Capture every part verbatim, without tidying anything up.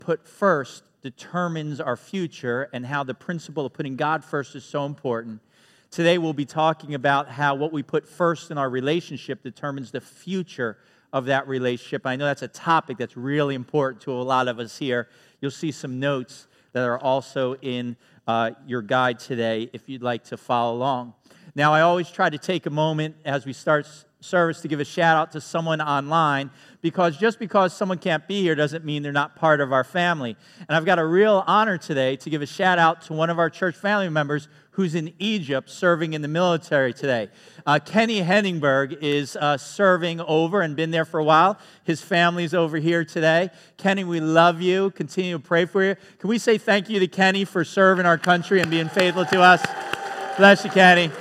put first determines our future and how the principle of putting God first is so important. Today we'll be talking about how what we put first in our relationship determines the future of that relationship. I know that's a topic that's really important to a lot of us here. You'll see some notes that are also in uh, your guide today if you'd like to follow along. Now, I always try to take a moment as we start service to give a shout out to someone online, because just because someone can't be here doesn't mean they're not part of our family. And I've got a real honor today to give a shout out to one of our church family members who's in Egypt serving in the military today. Uh, Kenny Henningberg is uh, serving over and been there for a while. His family's over here today. Kenny, we love you. Continue to pray for you. Can we say thank you to Kenny for serving our country and being faithful to us? Bless you, Kenny.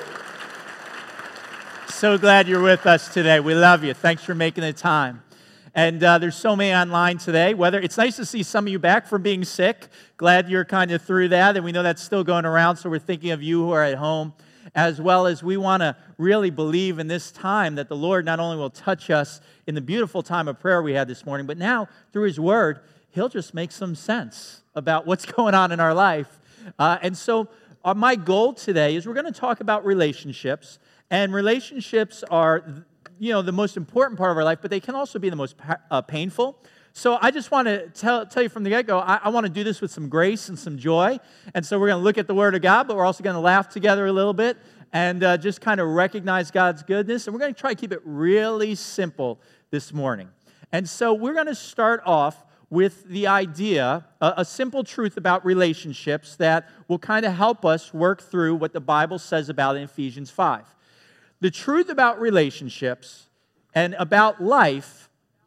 So glad you're with us today. We love you. Thanks for making the time. And uh, there's so many online today. Whether it's nice to see some of you back from being sick. Glad you're kind of through that, and we know that's still going around, so we're thinking of you who are at home, as well as we want to really believe in this time that the Lord not only will touch us in the beautiful time of prayer we had this morning, but now through His Word, He'll just make some sense about what's going on in our life. Uh, and so uh, my goal today is we're going to talk about relationships. And relationships are, you know, the most important part of our life, but they can also be the most uh, painful. So I just want to tell, tell you from the get-go, I, I want to do this with some grace and some joy. And so we're going to look at the Word of God, but we're also going to laugh together a little bit and uh, just kind of recognize God's goodness. And we're going to try to keep it really simple this morning. And so we're going to start off with the idea, a, a simple truth about relationships that will kind of help us work through what the Bible says about it in Ephesians five. The truth about relationships and about life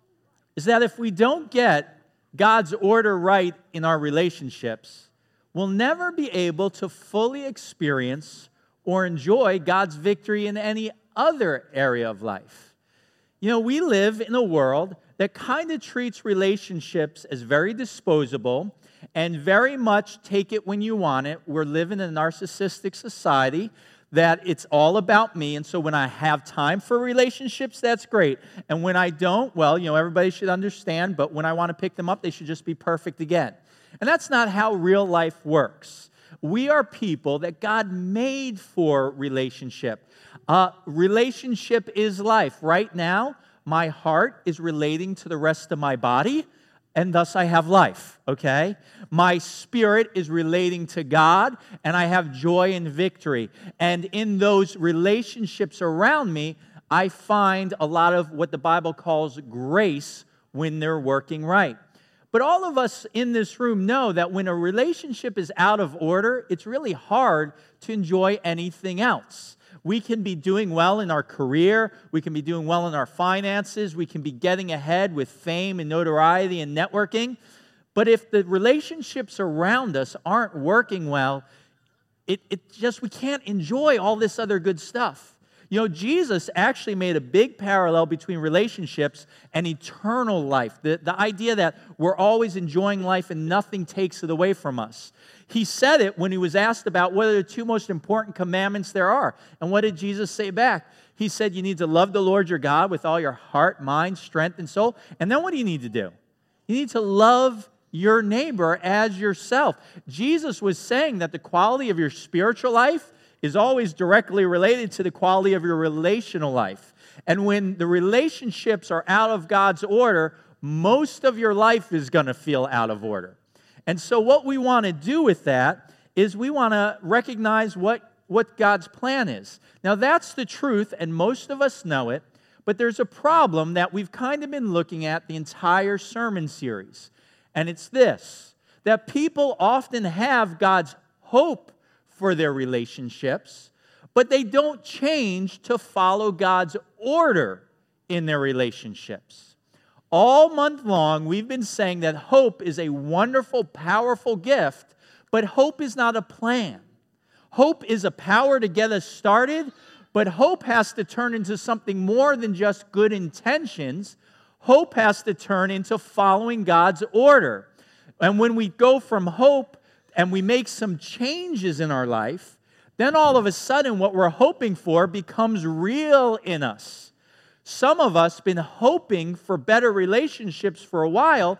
is that if we don't get God's order right in our relationships, we'll never be able to fully experience or enjoy God's victory in any other area of life. You know, we live in a world that kind of treats relationships as very disposable and very much take it when you want it. We're living in a narcissistic society that it's all about me, and so when I have time for relationships, that's great. And when I don't, well, you know, everybody should understand, but when I want to pick them up, they should just be perfect again. And that's not how real life works. We are people that God made for relationship. Uh, relationship is life. Right now, my heart is relating to the rest of my body, and thus I have life, okay? My spirit is relating to God, and I have joy and victory. And in those relationships around me, I find a lot of what the Bible calls grace when they're working right. But all of us in this room know that when a relationship is out of order, it's really hard to enjoy anything else. We can be doing well in our career. We can be doing well in our finances. We can be getting ahead with fame and notoriety and networking. But if the relationships around us aren't working well, it, it just, we can't enjoy all this other good stuff. You know, Jesus actually made a big parallel between relationships and eternal life. The, the idea that we're always enjoying life and nothing takes it away from us. He said it when he was asked about what are the two most important commandments there are. And what did Jesus say back? He said you need to love the Lord your God with all your heart, mind, strength, and soul. And then what do you need to do? You need to love your neighbor as yourself. Jesus was saying that the quality of your spiritual life is always directly related to the quality of your relational life. And when the relationships are out of God's order, most of your life is going to feel out of order. And so what we want to do with that is we want to recognize what, what God's plan is. Now, that's the truth, and most of us know it, but there's a problem that we've kind of been looking at the entire sermon series. And it's this, that people often have God's hope for their relationships, but they don't change to follow God's order in their relationships. All month long, we've been saying that hope is a wonderful, powerful gift, but hope is not a plan. Hope is a power to get us started, but hope has to turn into something more than just good intentions. Hope has to turn into following God's order. And when we go from hope and we make some changes in our life, then all of a sudden what we're hoping for becomes real in us. Some of us have been hoping for better relationships for a while,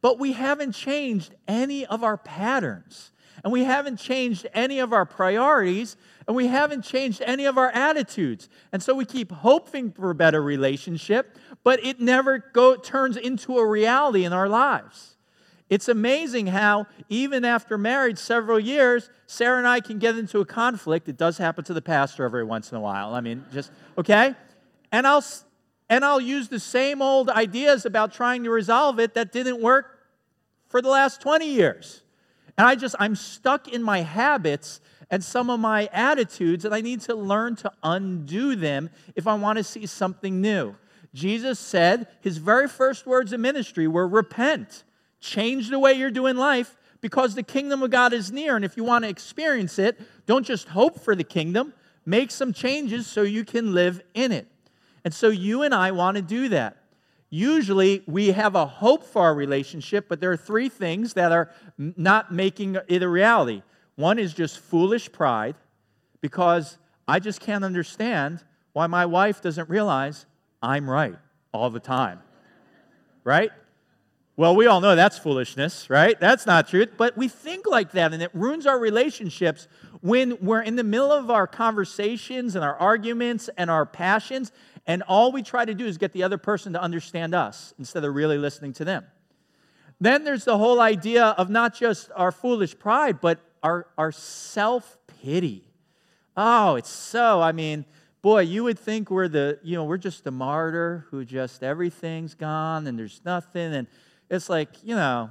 but we haven't changed any of our patterns, and we haven't changed any of our priorities, and we haven't changed any of our attitudes. And so we keep hoping for a better relationship, but it never go, turns into a reality in our lives. It's amazing how even after marriage several years, Sarah and I can get into a conflict. It does happen to the pastor every once in a while. I mean, just, okay? And I'll, and I'll use the same old ideas about trying to resolve it that didn't work for the last twenty years. And I just, I'm stuck in my habits and some of my attitudes, and I need to learn to undo them if I want to see something new. Jesus said his very first words in ministry were, repent, change the way you're doing life, because the kingdom of God is near. And if you want to experience it, don't just hope for the kingdom, make some changes so you can live in it. And so you and I want to do that. Usually, we have a hope for our relationship, but there are three things that are not making it a reality. One is just foolish pride, because I just can't understand why my wife doesn't realize I'm right all the time, right? Well, we all know that's foolishness, right? That's not truth, but we think like that, and it ruins our relationships when we're in the middle of our conversations and our arguments and our passions, and all we try to do is get the other person to understand us instead of really listening to them. Then there's the whole idea of not just our foolish pride, but our, our self-pity. Oh, it's so, I mean, boy, you would think we're the, you know, we're just the martyr who just everything's gone and there's nothing. And it's like, you know,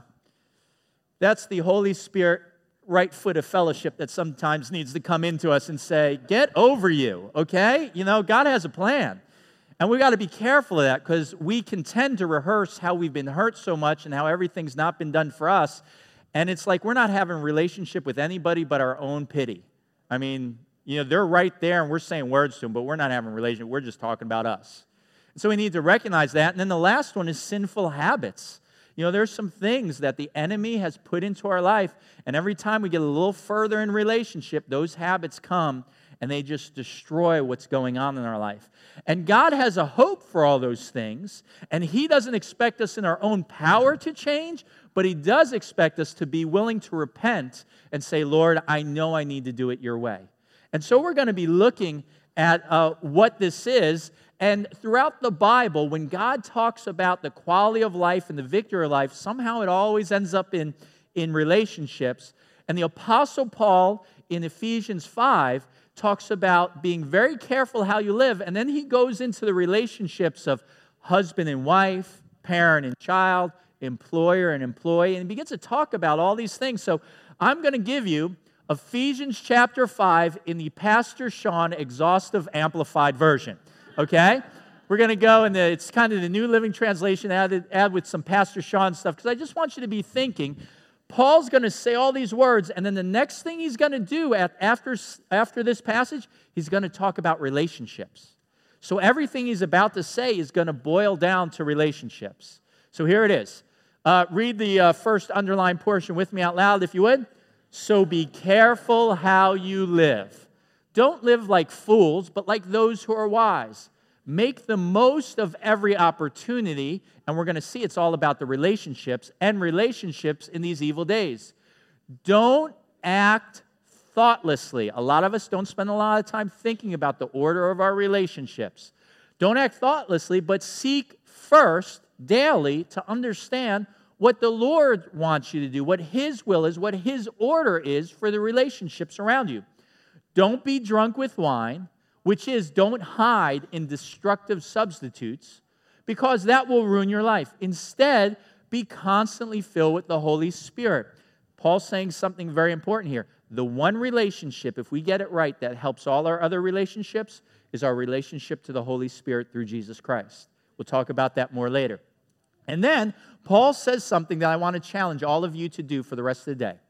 that's the Holy Spirit right foot of fellowship that sometimes needs to come into us and say, get over you, okay? You know, God has a plan. And we got to be careful of that, because we can tend to rehearse how we've been hurt so much and how everything's not been done for us. And it's like we're not having a relationship with anybody but our own pity. I mean, you know, they're right there and we're saying words to them, but we're not having a relationship. We're just talking about us. And so we need to recognize that. And then the last one is sinful habits. You know, there's some things that the enemy has put into our life, and every time we get a little further in relationship, those habits come and they just destroy what's going on in our life. And God has a hope for all those things, and He doesn't expect us in our own power to change, but He does expect us to be willing to repent and say, Lord, I know I need to do it your way. And so we're going to be looking at uh, what this is. And throughout the Bible, when God talks about the quality of life and the victory of life, somehow it always ends up in, in relationships. And the Apostle Paul in Ephesians five talks about being very careful how you live. And then he goes into the relationships of husband and wife, parent and child, employer and employee, and he begins to talk about all these things. So I'm going to give you Ephesians chapter five in the Pastor Sean Exhaustive Amplified Version. Okay? We're going to go, and it's kind of the New Living Translation, added, add with some Pastor Sean stuff, because I just want you to be thinking, Paul's going to say all these words, and then the next thing he's going to do at, after, after this passage, he's going to talk about relationships. So everything he's about to say is going to boil down to relationships. So here it is. Uh, read the uh, first underlined portion with me out loud, if you would. So be careful how you live. Don't live like fools, but like those who are wise. Make the most of every opportunity, and we're going to see it's all about the relationships and relationships in these evil days. Don't act thoughtlessly. A lot of us don't spend a lot of time thinking about the order of our relationships. Don't act thoughtlessly, but seek first daily to understand what the Lord wants you to do, what His will is, what His order is for the relationships around you. Don't be drunk with wine, which is don't hide in destructive substitutes, because that will ruin your life. Instead, be constantly filled with the Holy Spirit. Paul's saying something very important here. The one relationship, if we get it right, that helps all our other relationships is our relationship to the Holy Spirit through Jesus Christ. We'll talk about that more later. And then Paul says something that I want to challenge all of you to do for the rest of the day.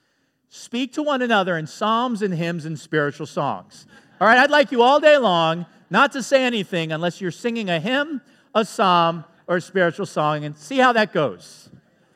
Speak to one another in psalms and hymns and spiritual songs. All right, I'd like you all day long not to say anything unless you're singing a hymn, a psalm, or a spiritual song, and see how that goes.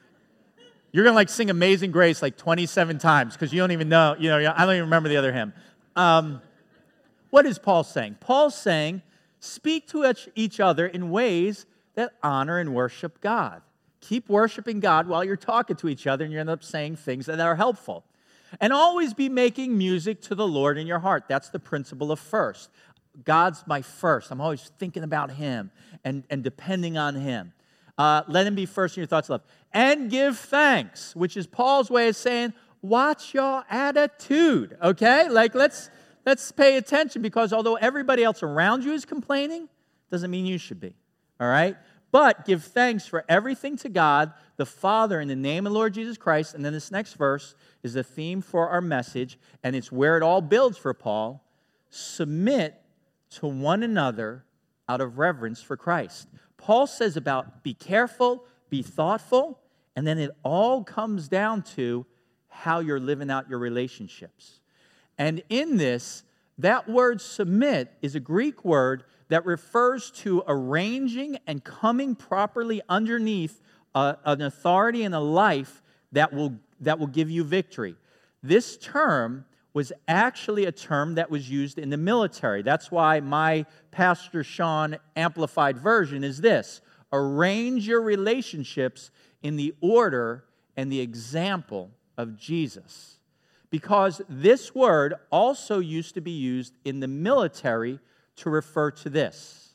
You're going to like sing Amazing Grace like twenty-seven times because you don't even know, you know, I don't even remember the other hymn. Um, what is Paul saying? Paul's saying, speak to each other in ways that honor and worship God. Keep worshiping God while you're talking to each other, and you end up saying things that are helpful. And always be making music to the Lord in your heart. That's the principle of first. God's my first. I'm always thinking about Him and, and depending on Him. Uh, let Him be first in your thoughts of love. And give thanks, which is Paul's way of saying, watch your attitude, okay? Like, let's, let's pay attention, because although everybody else around you is complaining, doesn't mean you should be, all right? But give thanks for everything to God, the Father, in the name of the Lord Jesus Christ. And then this next verse is the theme for our message, and it's where it all builds for Paul. Submit to one another out of reverence for Christ. Paul says about be careful, be thoughtful, and then it all comes down to how you're living out your relationships. And in this, that word submit is a Greek word that refers to arranging and coming properly underneath a, an authority and a life that will, that will give you victory. This term was actually a term that was used in the military. That's why my Pastor Sean amplified version is this: arrange your relationships in the order and the example of Jesus. Because this word also used to be used in the military to refer to this.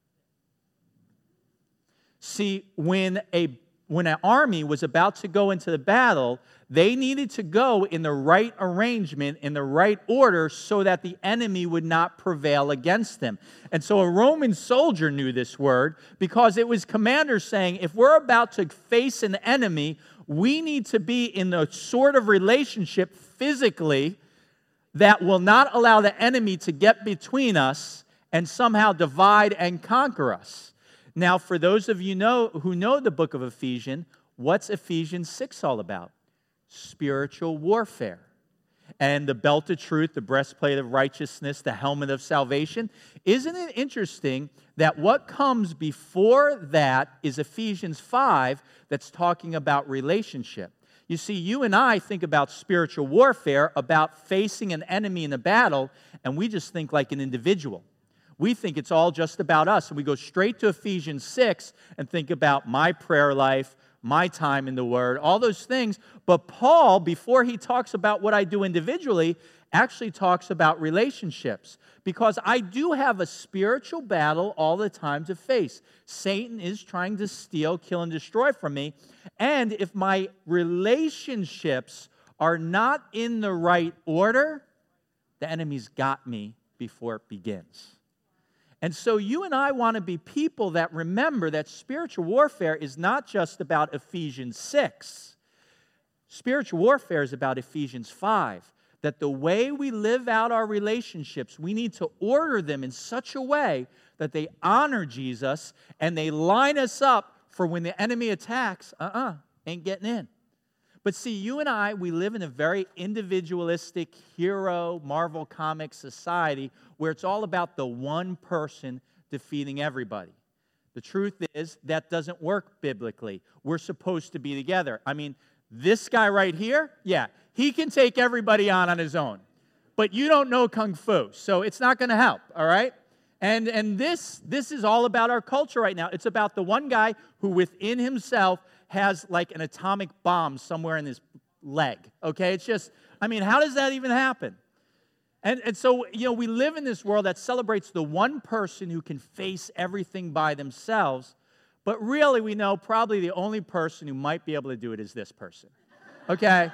See, when a when an army was about to go into the battle, they needed to go in the right arrangement, in the right order, so that the enemy would not prevail against them. And so a Roman soldier knew this word, because it was commanders saying, if we're about to face an enemy, we need to be in the sort of relationship physically that will not allow the enemy to get between us and somehow divide and conquer us. Now, for those of you know who know the book of Ephesians, what's Ephesians six all about? Spiritual warfare. And the belt of truth, the breastplate of righteousness, the helmet of salvation. Isn't it interesting that what comes before that is Ephesians five, that's talking about relationship? You see, you and I think about spiritual warfare, about facing an enemy in a battle, and we just think like an individual. We think it's all just about us, and we go straight to Ephesians six and think about my prayer life, my time in the Word, all those things. But Paul, before he talks about what I do individually, actually talks about relationships, because I do have a spiritual battle all the time to face. Satan is trying to steal, kill, and destroy from me, and if my relationships are not in the right order, the enemy's got me before it begins. And so you and I want to be people that remember that spiritual warfare is not just about Ephesians six. Spiritual warfare is about Ephesians five. That the way we live out our relationships, we need to order them in such a way that they honor Jesus and they line us up for when the enemy attacks, uh-uh, ain't getting in. But see, you and I, we live in a very individualistic hero, Marvel Comics society where it's all about the one person defeating everybody. The truth is, that doesn't work biblically. We're supposed to be together. I mean, this guy right here, yeah, he can take everybody on on his own. But you don't know Kung Fu, so it's not going to help, all right? And, and this, this is all about our culture right now. It's about the one guy who within himself has like an atomic bomb somewhere in his leg, okay? It's just, I mean, how does that even happen? And, and so, you know, we live in this world that celebrates the one person who can face everything by themselves, but really we know probably the only person who might be able to do it is this person, okay?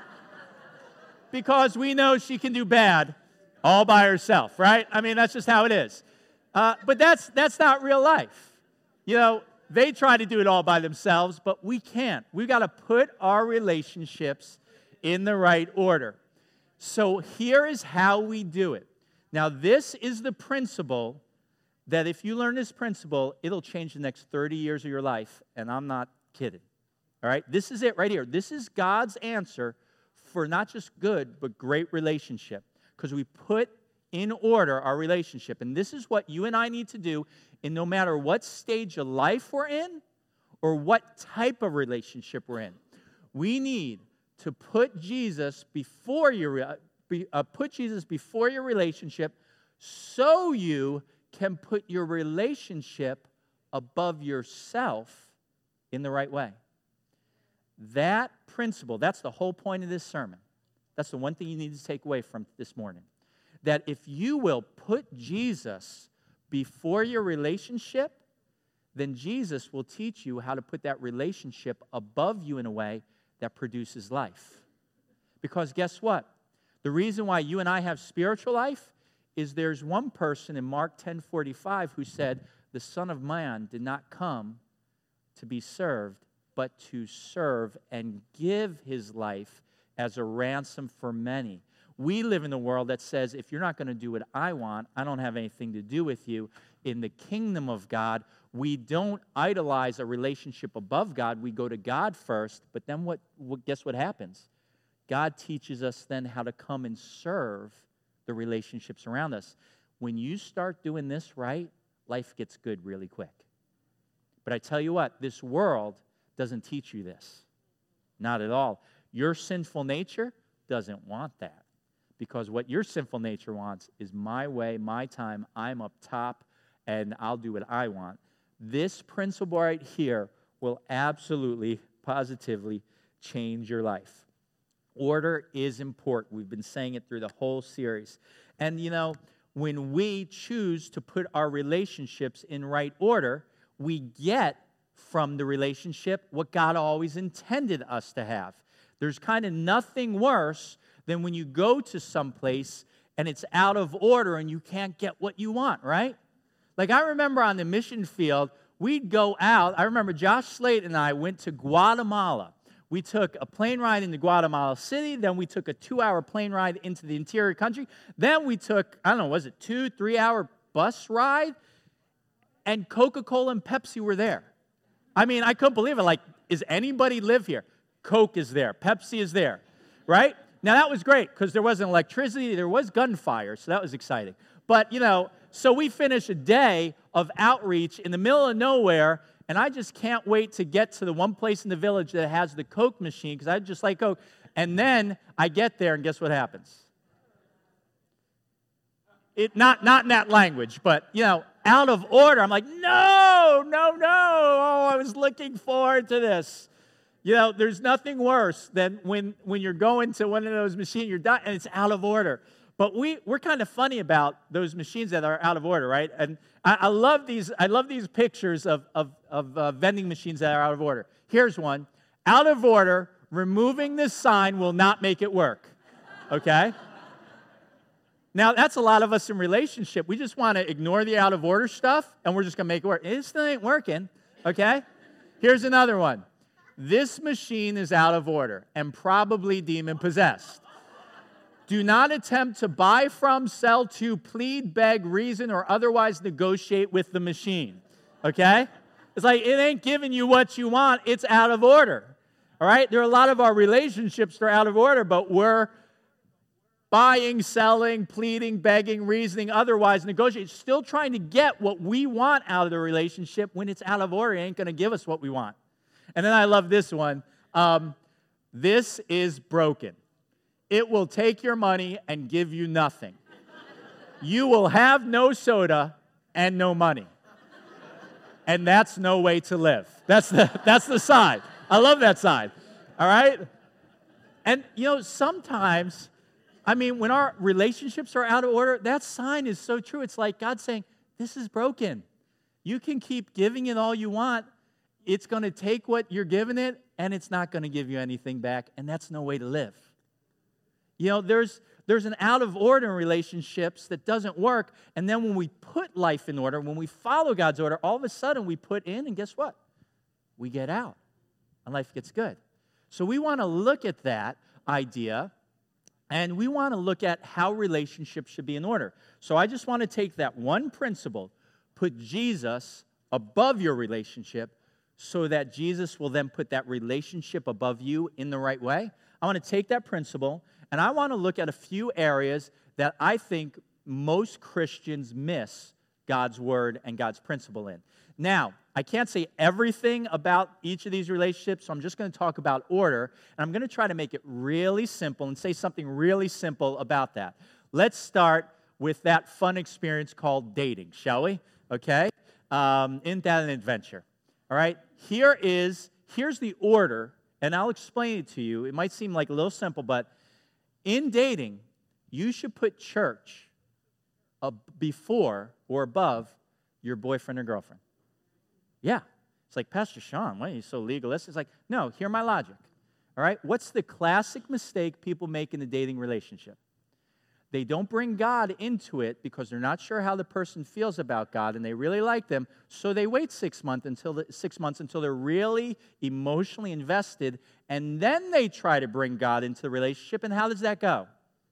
Because we know she can do bad all by herself, right? I mean, that's just how it is. Uh, but that's that's not real life. You know, they try to do it all by themselves, but we can't. We've got to put our relationships in the right order. So here is how we do it. Now, this is the principle that if you learn this principle, it'll change the next thirty years of your life, and I'm not kidding. All right? This is it right here. This is God's answer for not just good, but great relationship, because we put in order our relationship. And this is what you and I need to do in no matter what stage of life we're in or what type of relationship we're in. We need to put Jesus before your uh, put Jesus before your relationship so you can put your relationship above yourself in the right way. That principle, that's the whole point of this sermon. That's the one thing you need to take away from this morning. That if you will put Jesus before your relationship, then Jesus will teach you how to put that relationship above you in a way that produces life. Because guess what? The reason why you and I have spiritual life is there's one person in Mark ten forty-five who said, the Son of Man did not come to be served, but to serve and give his life as a ransom for many. We live in a world that says, if you're not going to do what I want, I don't have anything to do with you. In the kingdom of God, we don't idolize a relationship above God. We go to God first, but then what, what? Guess what happens? God teaches us then how to come and serve the relationships around us. When you start doing this right, life gets good really quick. But I tell you what, this world doesn't teach you this. Not at all. Your sinful nature doesn't want that. Because what your sinful nature wants is my way, my time, I'm up top, and I'll do what I want. This principle right here will absolutely, positively change your life. Order is important. We've been saying it through the whole series. And, you know, when we choose to put our relationships in right order, we get from the relationship what God always intended us to have. There's kind of nothing worse than when you go to some place and it's out of order and you can't get what you want, right? Like I remember on the mission field, we'd go out. I remember Josh Slate and I went to Guatemala. We took a plane ride into Guatemala City. Then we took a two-hour plane ride into the interior country. Then we took, I don't know, was it two, three-hour bus ride? And Coca-Cola and Pepsi were there. I mean, I couldn't believe it. Like, is anybody live here? Coke is there. Pepsi is there, right? Now, that was great because there wasn't electricity. There was gunfire, so that was exciting. But, you know, so we finished a day of outreach in the middle of nowhere, and I just can't wait to get to the one place in the village that has the Coke machine because I just like Coke. And then I get there, and guess what happens? It not, not in that language, but, you know, out of order. I'm like, no, no, no. Oh, I was looking forward to this. You know, there's nothing worse than when, when you're going to one of those machines, you're done, and it's out of order. But we, we're kind of funny about those machines that are out of order, right? And I, I love these I love these pictures of, of, of uh, vending machines that are out of order. Here's one. Out of order, removing this sign will not make it work, okay? Now, that's a lot of us in relationship. We just want to ignore the out of order stuff, and we're just going to make it work. It still ain't working, okay? Here's another one. This machine is out of order and probably demon-possessed. Do not attempt to buy from, sell to, plead, beg, reason, or otherwise negotiate with the machine, okay? It's like it ain't giving you what you want. It's out of order, all right? There are a lot of our relationships that are out of order, but we're buying, selling, pleading, begging, reasoning, otherwise negotiating, still trying to get what we want out of the relationship. When it's out of order, it ain't going to give us what we want. And then I love this one. Um, this is broken. It will take your money and give you nothing. You will have no soda and no money. And that's no way to live. That's the, that's the side. I love that side. All right? And, you know, sometimes, I mean, when our relationships are out of order, that sign is so true. It's like God saying, this is broken. You can keep giving it all you want. It's going to take what you're giving it, and it's not going to give you anything back, and that's no way to live. You know, there's there's an out of order in relationships that doesn't work, and then when we put life in order, when we follow God's order, all of a sudden we put in, and guess what? We get out, and life gets good. So we want to look at that idea, and we want to look at how relationships should be in order. So I just want to take that one principle, put Jesus above your relationship, so that Jesus will then put that relationship above you in the right way. I want to take that principle, and I want to look at a few areas that I think most Christians miss God's word and God's principle in. Now, I can't say everything about each of these relationships, so I'm just going to talk about order, and I'm going to try to make it really simple and say something really simple about that. Let's start with that fun experience called dating, shall we? Okay? Um, isn't that an adventure? All right? Here is, here's the order, and I'll explain it to you. It might seem like a little simple, but in dating, you should put church ab- before or above your boyfriend or girlfriend. Yeah. It's like, Pastor Sean, why are you so legalist? It's like, no, hear my logic. All right? What's the classic mistake people make in the dating relationship? They don't bring God into it because they're not sure how the person feels about God and they really like them, so they wait six months until the, six months until they're really emotionally invested, and then they try to bring God into the relationship, and how does that go?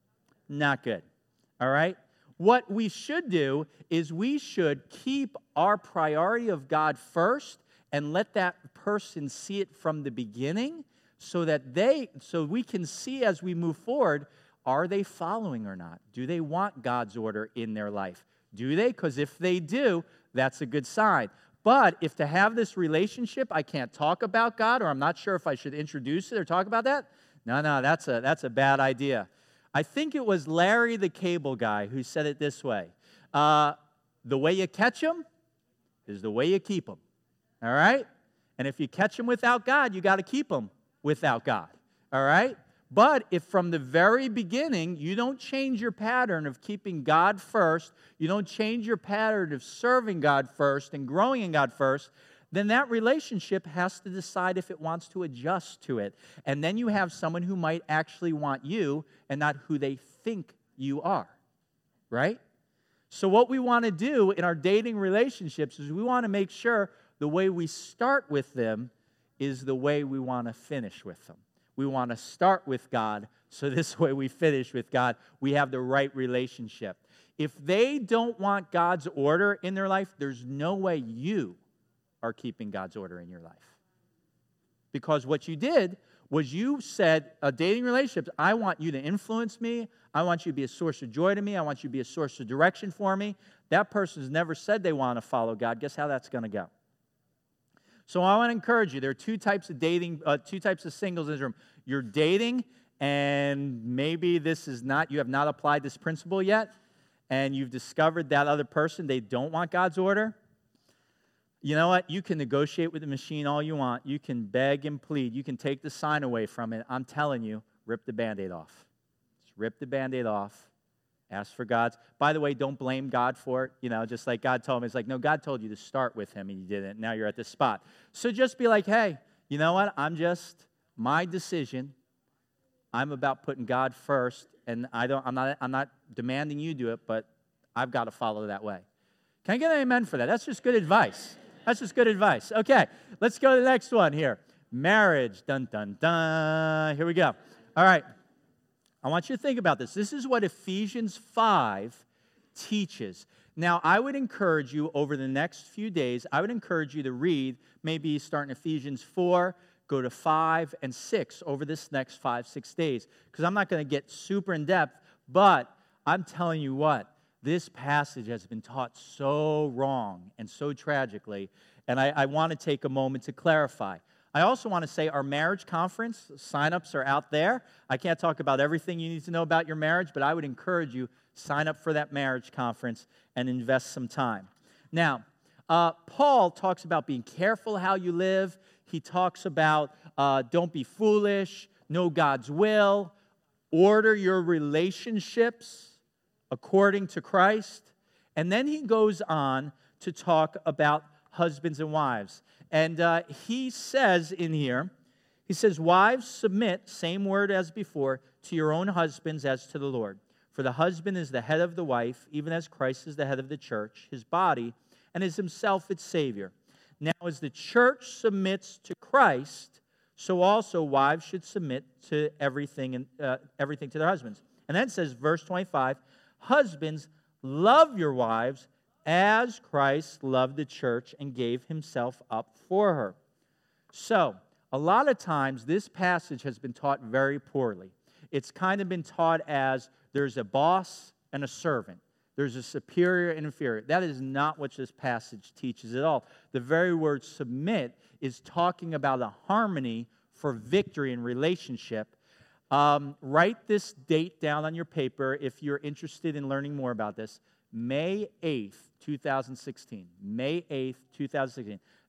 Not good. All right? What we should do is we should keep our priority of God first and let that person see it from the beginning so that they, so we can see as we move forward, are they following or not? Do they want God's order in their life? Do they? Because if they do, that's a good sign. But if to have this relationship, I can't talk about God, or I'm not sure if I should introduce it or talk about that, no, no, that's a, that's a bad idea. I think it was Larry the Cable Guy who said it this way. Uh, the way you catch them is the way you keep them. All right? And if you catch them without God, you got to keep them without God. All right? But if from the very beginning you don't change your pattern of keeping God first, you don't change your pattern of serving God first and growing in God first, then that relationship has to decide if it wants to adjust to it. And then you have someone who might actually want you and not who they think you are, right? So what we want to do in our dating relationships is we want to make sure the way we start with them is the way we want to finish with them. We want to start with God, so this way we finish with God. We have the right relationship. If they don't want God's order in their life, there's no way you are keeping God's order in your life. Because what you did was you said, a dating relationship, I want you to influence me. I want you to be a source of joy to me. I want you to be a source of direction for me. That person's never said they want to follow God. Guess how that's going to go? So I want to encourage you. There are two types of dating, uh, two types of singles in this room. You're dating, and maybe this is not, you have not applied this principle yet, and you've discovered that other person, they don't want God's order. You know what? You can negotiate with the machine all you want. You can beg and plead. You can take the sign away from it. I'm telling you, rip the Band-Aid off. Just rip the Band-Aid off. Ask for God's. By the way, don't blame God for it. You know, just like God told me. It's like, no, God told you to start with him, and you didn't. Now you're at this spot. So just be like, hey, you know what? I'm just, my decision. I'm about putting God first, and I don't, I'm not, I'm not demanding you do it, but I've got to follow that way. Can I get an amen for that? That's just good advice. That's just good advice. Okay, let's go to the next one here. Marriage. Dun, dun, dun. Here we go. All right. I want you to think about this. This is what Ephesians five teaches. Now, I would encourage you over the next few days, I would encourage you to read, maybe start in Ephesians four, go to five and six over this next five, six days. Because I'm not going to get super in depth, but I'm telling you what, this passage has been taught so wrong and so tragically, and I, I want to take a moment to clarify. I also want to say our marriage conference, sign-ups are out there. I can't talk about everything you need to know about your marriage, but I would encourage you, sign up for that marriage conference and invest some time. Now, uh, Paul talks about being careful how you live. He talks about uh, don't be foolish, know God's will, order your relationships according to Christ. And then he goes on to talk about husbands and wives. And uh, he says in here, he says, wives, submit, same word as before, to your own husbands as to the Lord. For the husband is the head of the wife, even as Christ is the head of the church, his body, and is himself its Savior. Now, as the church submits to Christ, so also wives should submit to everything, and uh, everything to their husbands. And then it says, verse twenty-five, husbands, love your wives as Christ loved the church and gave himself up for her. So, a lot of times this passage has been taught very poorly. It's kind of been taught as there's a boss and a servant. There's a superior and inferior. That is not what this passage teaches at all. The very word submit is talking about a harmony for victory in relationship. Um, write this date down on your paper if you're interested in learning more about this. May eighth, two thousand sixteen. May eighth, two thousand sixteen.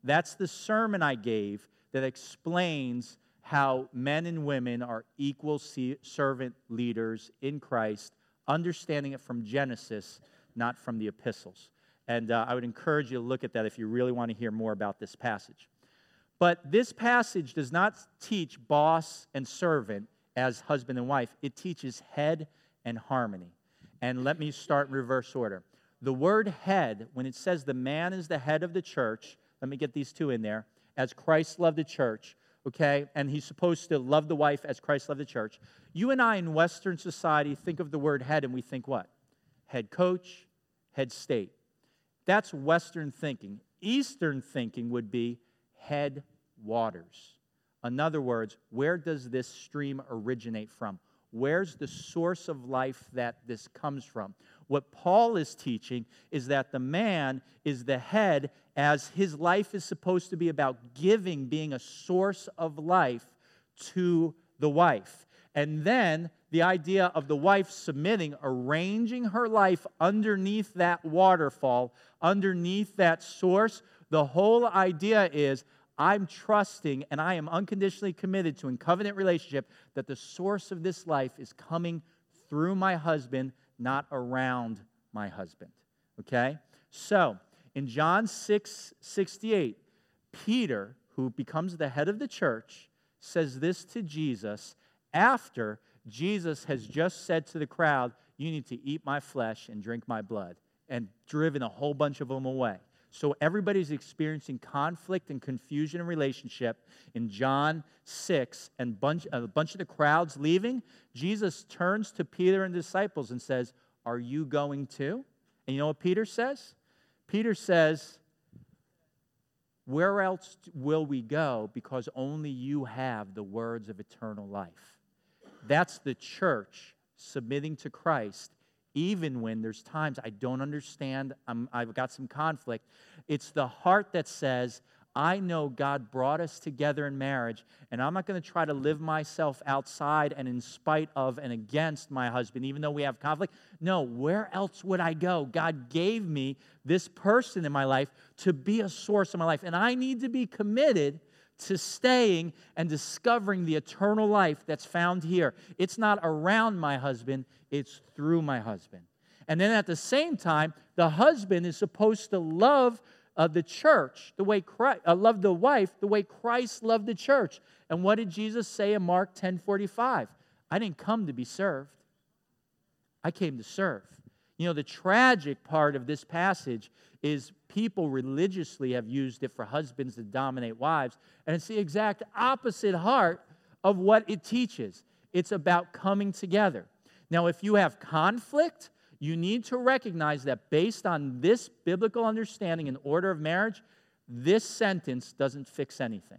That's the sermon I gave that explains how men and women are equal servant leaders in Christ, understanding it from Genesis, not from the epistles. And uh, I would encourage you to look at that if you really want to hear more about this passage. But this passage does not teach boss and servant as husband and wife. It teaches head and harmony. And let me start in reverse order. The word head, when it says the man is the head of the church, let me get these two in there, as Christ loved the church, okay, and he's supposed to love the wife as Christ loved the church. You and I in Western society think of the word head and we think what? Head coach, head state. That's Western thinking. Eastern thinking would be head waters. In other words, where does this stream originate from? Where's the source of life that this comes from? What Paul is teaching is that the man is the head, as his life is supposed to be about giving, being a source of life to the wife. And then the idea of the wife submitting, arranging her life underneath that waterfall, underneath that source. The whole idea is, I'm trusting and I am unconditionally committed to, in covenant relationship, that the source of this life is coming through my husband, not around my husband. Okay? So, in John six sixty-eight, Peter, who becomes the head of the church, says this to Jesus after Jesus has just said to the crowd, you need to eat my flesh and drink my blood, and driven a whole bunch of them away. So everybody's experiencing conflict and confusion in relationship. In John six, and bunch, a bunch of the crowds leaving, Jesus turns to Peter and the disciples and says, are you going too? And you know what Peter says? Peter says, where else will we go? Because only you have the words of eternal life. That's the church submitting to Christ, even when there's times I don't understand, I'm, I've got some conflict. It's the heart that says, I know God brought us together in marriage, and I'm not going to try to live myself outside and in spite of and against my husband, even though we have conflict. No, where else would I go? God gave me this person in my life to be a source of my life, and I need to be committed to staying and discovering the eternal life that's found here. It's not around my husband, it's through my husband. And then at the same time, the husband is supposed to love uh, the church, the way Christ, uh, love the wife, the way Christ loved the church. And what did Jesus say in Mark ten forty-five? I didn't come to be served. I came to serve. You know, the tragic part of this passage is people religiously have used it for husbands to dominate wives, and it's the exact opposite heart of what it teaches. It's about coming together. Now, if you have conflict, you need to recognize that based on this biblical understanding and order of marriage, this sentence doesn't fix anything.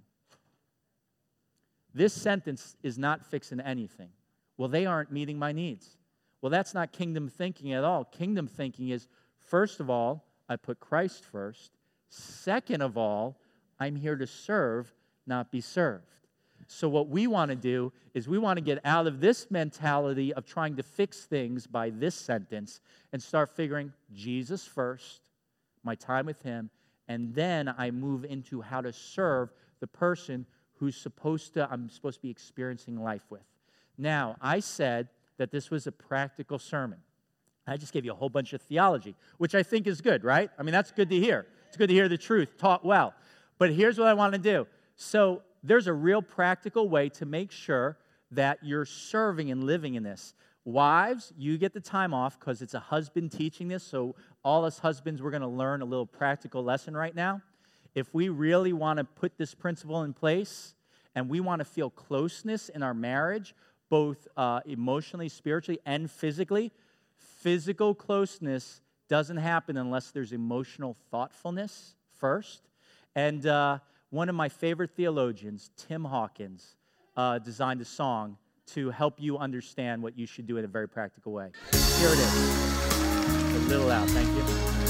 This sentence is not fixing anything. Well, they aren't meeting my needs. Well, that's not kingdom thinking at all. Kingdom thinking is, first of all, I put Christ first. Second of all, I'm here to serve, not be served. So what we want to do is we want to get out of this mentality of trying to fix things by this sentence and start figuring Jesus first, my time with him, and then I move into how to serve the person who's supposed to, I'm supposed to be experiencing life with. Now, I said that this was a practical sermon. I just gave you a whole bunch of theology, which I think is good, right? I mean, that's good to hear. It's good to hear the truth taught well. But here's what I want to do. So there's a real practical way to make sure that you're serving and living in this. Wives, you get the time off because it's a husband teaching this, so all us husbands, we're going to learn a little practical lesson right now. If we really want to put this principle in place and we want to feel closeness in our marriage, both uh, emotionally, spiritually, and physically, physical closeness doesn't happen unless there's emotional thoughtfulness first. And uh, one of my favorite theologians, Tim Hawkins, uh, designed a song to help you understand what you should do in a very practical way. Here it is. A little out, thank you.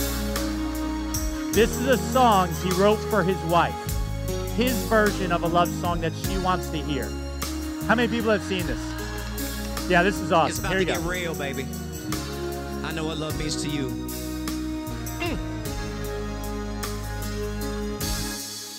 This is a song he wrote for his wife, his version of a love song that she wants to hear. How many people have seen this? Yeah, this is awesome. It's about Here to you get go. real, baby. I know what love means to you. Mm.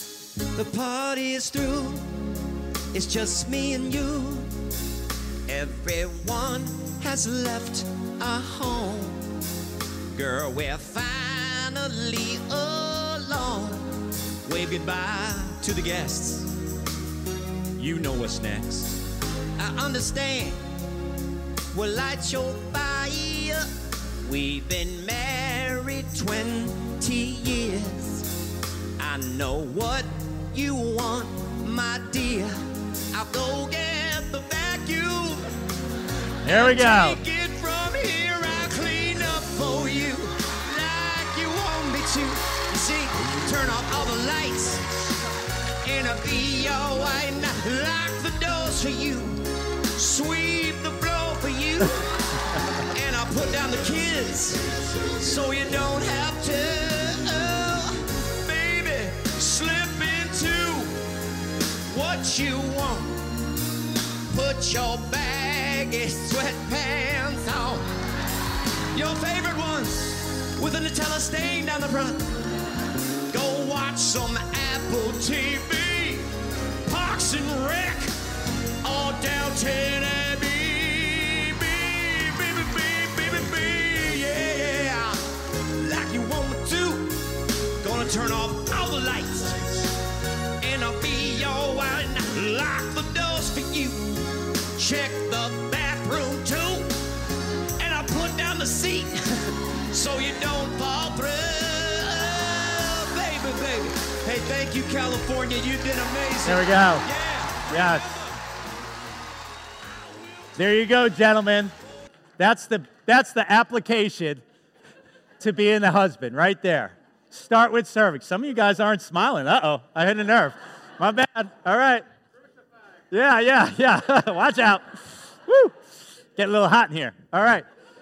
The party is through. It's just me and you. Everyone has left our home. Girl, we're finally alone. Wave goodbye to the guests. You know what's next. I understand. We'll light your fire. We've been married twenty years. I know what you want, my dear. I'll go get the vacuum. There we go. Take it from here, I'll clean up for you like you want me to. You see, turn off all the lights and I'll be alright. Lock the doors for you, sweep the floor for you, and I'll put down the kids so you don't have to. Oh, baby, slip into what you want. Put your baggy sweatpants on. Your favorite ones with a Nutella stain down the front. Go watch some Apple T V, Parks and Rec, or Downton Abbey. Baby, baby, baby, baby, yeah. Like you want me to. Gonna turn off all the lights and I'll be alright. Lock the doors for you. Check the bathroom too, and I'll put down the seat so you don't fall through. Oh, baby, baby. Hey, thank you, California. You did amazing. There we go. Yeah. Yes. There you go, gentlemen. That's the that's the application to being the husband right there. Start with serving. Some of you guys aren't smiling. Uh-oh, I hit a nerve. My bad. All right. Yeah, yeah, yeah. Watch out. Woo. Getting a little hot in here. All right.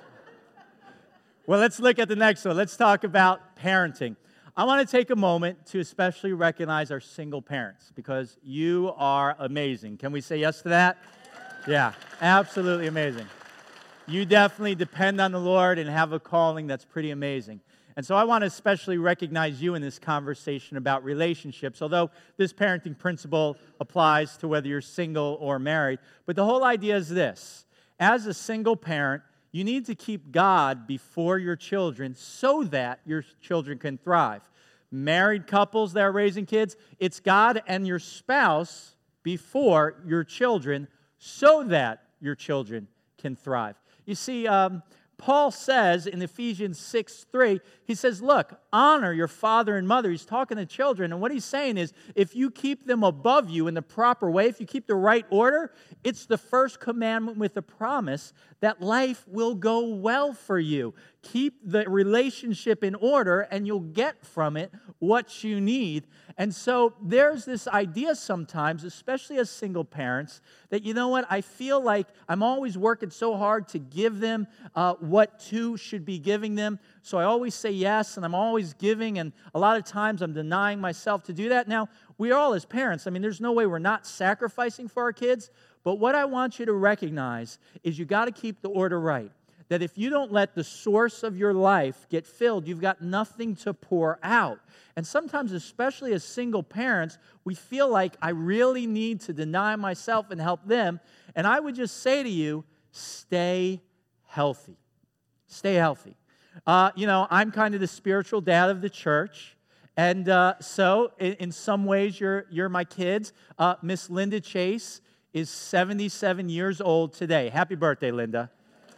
Well, let's look at the next one. Let's talk about parenting. I want to take a moment to especially recognize our single parents because you are amazing. Can we say yes to that? Yeah, absolutely amazing. You definitely depend on the Lord and have a calling that's pretty amazing. And so I want to especially recognize you in this conversation about relationships, although this parenting principle applies to whether you're single or married. But the whole idea is this. As a single parent, you need to keep God before your children so that your children can thrive. Married couples that are raising kids, it's God and your spouse before your children so that your children can thrive. You see, um, Paul says in Ephesians six three, he says, look, honor your father and mother. He's talking to children, and what he's saying is, if you keep them above you in the proper way, if you keep the right order, it's the first commandment with a promise that life will go well for you. Keep the relationship in order, and you'll get from it what you need. And so there's this idea sometimes, especially as single parents, that, you know what, I feel like I'm always working so hard to give them uh, what two should be giving them. So I always say yes, and I'm always giving, and a lot of times I'm denying myself to do that. Now, we all as parents, I mean, there's no way we're not sacrificing for our kids, but what I want you to recognize is you got to keep the order right. That if you don't let the source of your life get filled, you've got nothing to pour out. And sometimes, especially as single parents, we feel like I really need to deny myself and help them. And I would just say to you, stay healthy. Stay healthy. Uh, you know, I'm kind of the spiritual dad of the church. And uh, so, in, in some ways, you're, you're my kids. Uh, Miss Linda Chase is seventy-seven years old today. Happy birthday, Linda.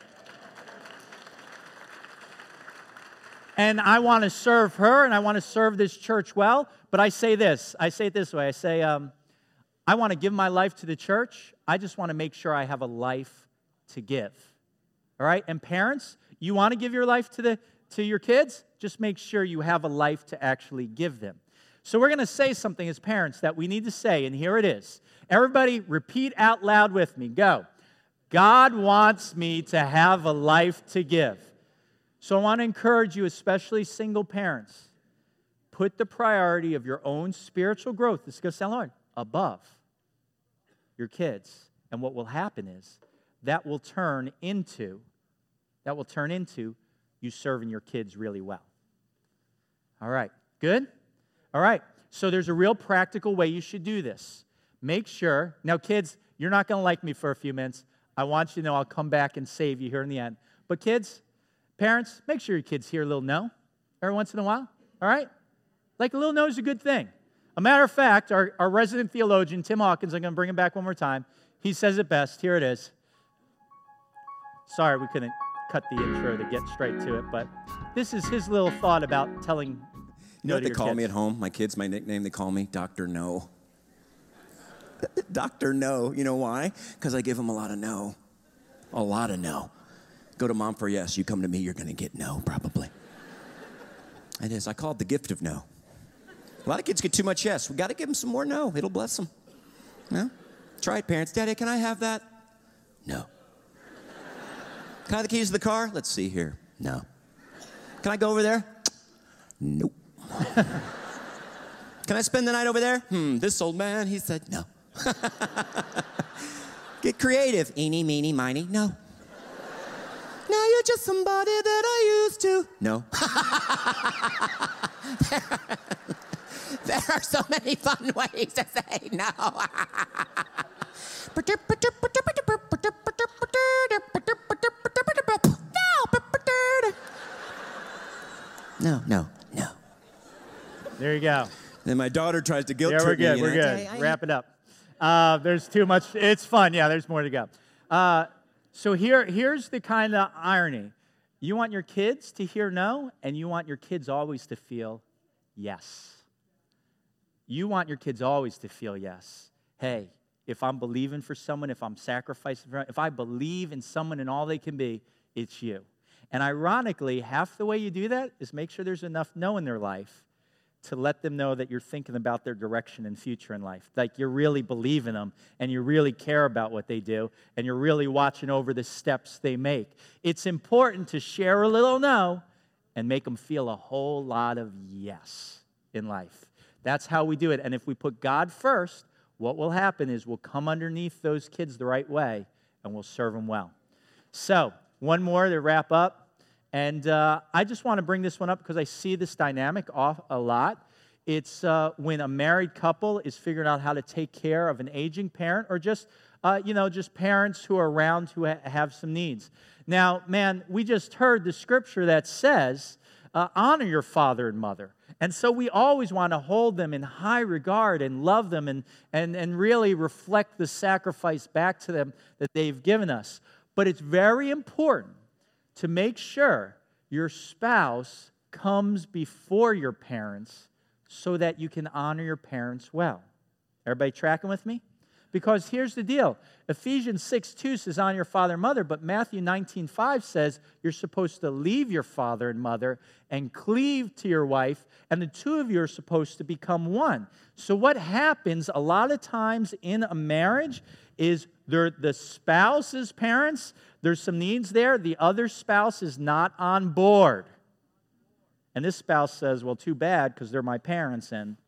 And I want to serve her, and I want to serve this church well. But I say this. I say it this way. I say, um, I want to give my life to the church. I just want to make sure I have a life to give. All right? And parents, you want to give your life to the to your kids? Just make sure you have a life to actually give them. So we're going to say something as parents that we need to say, and here it is. Everybody repeat out loud with me. Go. God wants me to have a life to give. So I want to encourage you, especially single parents, put the priority of your own spiritual growth, this is going to sound hard, above your kids. And what will happen is that will turn into, that will turn into you serving your kids really well. All right, good? All right. So there's a real practical way you should do this. Make sure, now kids, you're not going to like me for a few minutes. I want you to know I'll come back and save you here in the end. But kids, parents, make sure your kids hear a little no every once in a while, all right? Like a little no is a good thing. A matter of fact, our, our resident theologian, Tim Hawkins, I'm going to bring him back one more time. He says it best. Here it is. Sorry, we couldn't cut the intro to get straight to it, but this is his little thought about telling You no know what to they your call kids. me at home? My kids, my nickname, they call me Doctor No. Doctor No. You know why? Because I give them a lot of no. A lot of no. Go to mom for yes. You come to me, you're going to get no, probably. It is. I call it the gift of no. A lot of kids get too much yes. We got to give them some more no. It'll bless them. No? Try it, parents. Daddy, can I have that? No. Can I have the keys to the car? Let's see here. No. Can I go over there? Nope. Can I spend the night over there? Hmm, this old man, he said no. Get creative. Eeny, meeny, miny, no. Now you're just somebody that I used to. No. There are so many fun ways to say no. No, no, no. There you go. Then my daughter tries to guilt Yeah, we're trip me. good. you We're know, good. "Daddy, I- Wrap it up. Uh, there's too much. It's fun. Yeah, there's more to go. Uh, so here, here's the kind of irony. You want your kids to hear no, and you want your kids always to feel yes. You want your kids always to feel yes. Hey, if I'm believing for someone, if I'm sacrificing for, if I believe in someone and all they can be, it's you. And ironically, half the way you do that is make sure there's enough no in their life to let them know that you're thinking about their direction and future in life. Like you really believe in them and you really care about what they do and you're really watching over the steps they make. It's important to share a little no and make them feel a whole lot of yes in life. That's how we do it. And if we put God first, what will happen is we'll come underneath those kids the right way and we'll serve them well. So, one more to wrap up. And uh, I just want to bring this one up because I see this dynamic off a lot. It's uh, when a married couple is figuring out how to take care of an aging parent or just, uh, you know, just parents who are around who ha- have some needs. Now, man, we just heard the scripture that says, uh, honor your father and mother. And so we always want to hold them in high regard and love them and, and, and really reflect the sacrifice back to them that they've given us. But it's very important to make sure your spouse comes before your parents so that you can honor your parents well. Everybody tracking with me? Because here's the deal. Ephesians six two says, honor your father and mother, but Matthew nineteen five says you're supposed to leave your father and mother and cleave to your wife, and the two of you are supposed to become one. So what happens a lot of times in a marriage is they're the spouse's parents, there's some needs there, the other spouse is not on board. And this spouse says, well, too bad, because they're my parents, and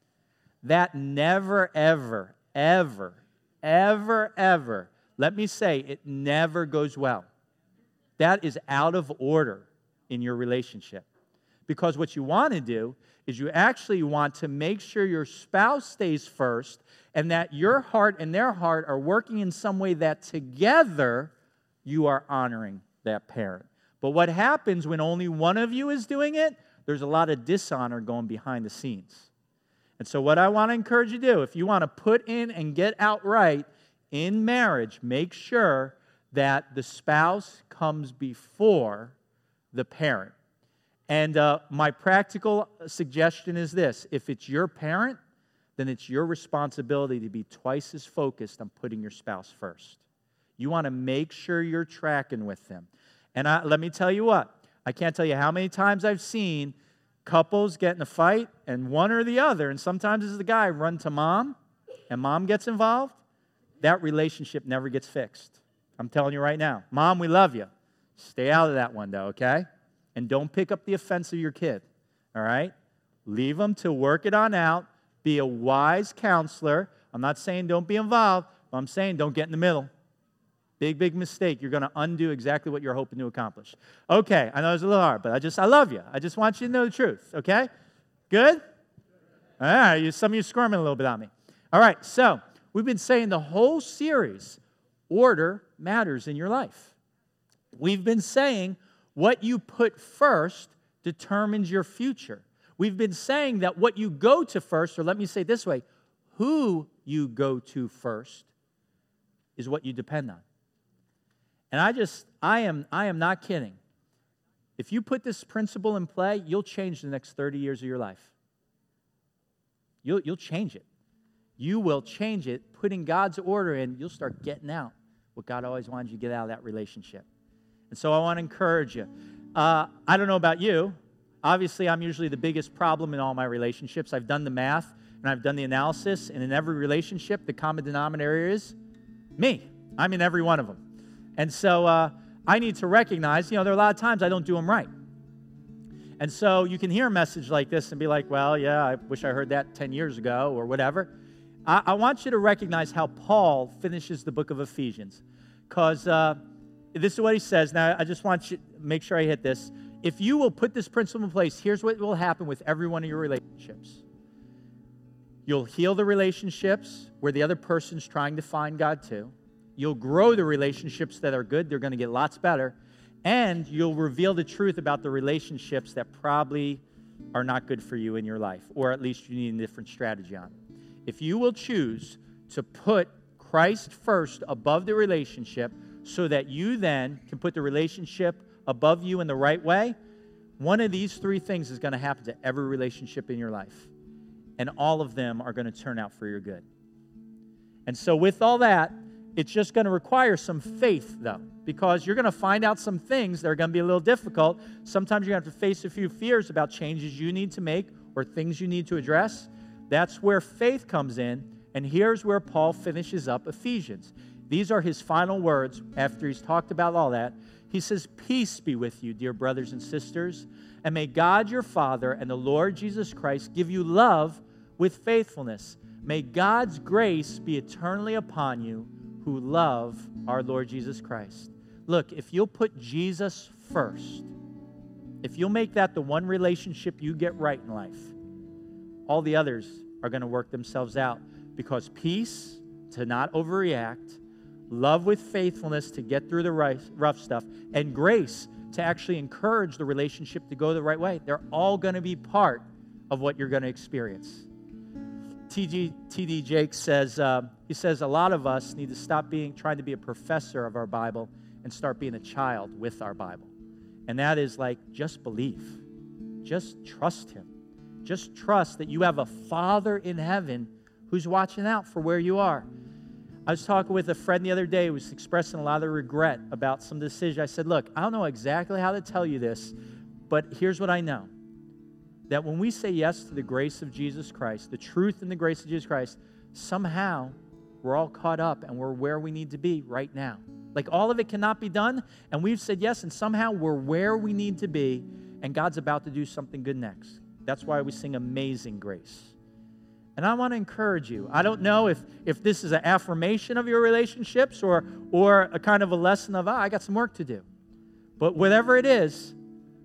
that never, ever, ever, ever, ever, let me say, it never goes well. That is out of order in your relationship. Because what you want to do is you actually want to make sure your spouse stays first and that your heart and their heart are working in some way that together you are honoring that parent. But what happens when only one of you is doing it? There's a lot of dishonor going behind the scenes. And so what I want to encourage you to do, if you want to put in and get out right in marriage, make sure that the spouse comes before the parent. And uh, my practical suggestion is this. If it's your parent, then it's your responsibility to be twice as focused on putting your spouse first. You want to make sure you're tracking with them. And I, let me tell you what, I can't tell you how many times I've seen couples get in a fight, and one or the other, and sometimes it's the guy, run to mom, and mom gets involved. That relationship never gets fixed. I'm telling you right now. Mom, we love you. Stay out of that one, though, okay? And don't pick up the offense of your kid, all right? Leave them to work it on out. Be a wise counselor. I'm not saying don't be involved, but I'm saying don't get in the middle. Big, big mistake. You're going to undo exactly what you're hoping to accomplish. Okay, I know it's a little hard, but I just, I love you. I just want you to know the truth, okay? Good? Ah, you, some of you squirming a little bit on me. All right, so we've been saying the whole series, order matters in your life. We've been saying what you put first determines your future. We've been saying that what you go to first, or let me say it this way, who you go to first is what you depend on. And I just, I am, I am not kidding. If you put this principle in play, you'll change the next thirty years of your life. You'll, you'll change it. You will change it. Putting God's order in, you'll start getting out what God always wanted you to get out of that relationship. And so I want to encourage you. Uh, I don't know about you. Obviously, I'm usually the biggest problem in all my relationships. I've done the math, and I've done the analysis, and in every relationship, the common denominator is me. I'm in every one of them. And so uh, I need to recognize, you know, there are a lot of times I don't do them right. And so you can hear a message like this and be like, well, yeah, I wish I heard that ten years ago or whatever. I, I want you to recognize how Paul finishes the book of Ephesians. Because uh, this is what he says. Now, I just want you to make sure I hit this. If you will put this principle in place, here's what will happen with every one of your relationships. You'll heal the relationships where the other person's trying to find God too. You'll grow the relationships that are good. They're going to get lots better. And you'll reveal the truth about the relationships that probably are not good for you in your life, or at least you need a different strategy on. If you will choose to put Christ first above the relationship so that you then can put the relationship above you in the right way, one of these three things is going to happen to every relationship in your life. And all of them are going to turn out for your good. And so with all that, it's just going to require some faith, though, because you're going to find out some things that are going to be a little difficult. Sometimes you're going to have to face a few fears about changes you need to make or things you need to address. That's where faith comes in, and here's where Paul finishes up Ephesians. These are his final words after he's talked about all that. He says, "Peace be with you, dear brothers and sisters, and may God your Father and the Lord Jesus Christ give you love with faithfulness. May God's grace be eternally upon you who love our Lord Jesus Christ." Look, if you'll put Jesus first, if you'll make that the one relationship you get right in life, all the others are going to work themselves out, because peace, to not overreact, love with faithfulness to get through the rough stuff, and grace to actually encourage the relationship to go the right way, they're all going to be part of what you're going to experience. T D Jakes says, uh, he says, a lot of us need to stop being trying to be a professor of our Bible and start being a child with our Bible. And that is like, just believe. Just trust him. Just trust that you have a Father in heaven who's watching out for where you are. I was talking with a friend the other day who was expressing a lot of regret about some decision. I said, look, I don't know exactly how to tell you this, but here's what I know. That when we say yes to the grace of Jesus Christ, the truth and the grace of Jesus Christ, somehow we're all caught up and we're where we need to be right now. Like all of it cannot be done, and we've said yes, and somehow we're where we need to be, and God's about to do something good next. That's why we sing Amazing Grace. And I want to encourage you. I don't know if, if this is an affirmation of your relationships or, or a kind of a lesson of, ah, I got some work to do. But whatever it is,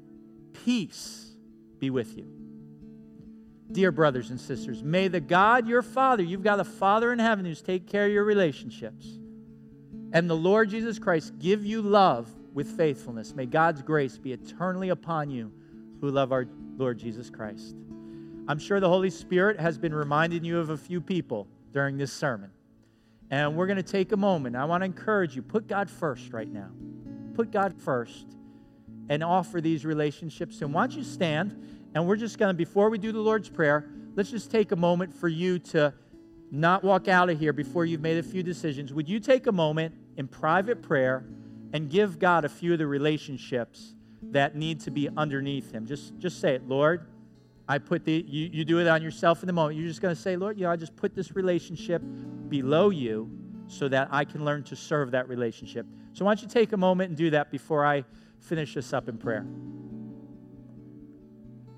peace be with you. Dear brothers and sisters, may the God, your Father, you've got a Father in heaven who's taking care of your relationships, and the Lord Jesus Christ give you love with faithfulness. May God's grace be eternally upon you who love our Lord Jesus Christ. I'm sure the Holy Spirit has been reminding you of a few people during this sermon. And we're going to take a moment. I want to encourage you, put God first right now. Put God first and offer these relationships. And why don't you stand, and we're just going to, before we do the Lord's Prayer, let's just take a moment for you to not walk out of here before you've made a few decisions. Would you take a moment in private prayer and give God a few of the relationships that need to be underneath him? Just, just say it, Lord, I put the, you, you do it on yourself in the moment. You're just going to say, Lord, you know, I just put this relationship below you so that I can learn to serve that relationship. So why don't you take a moment and do that before I finish this up in prayer.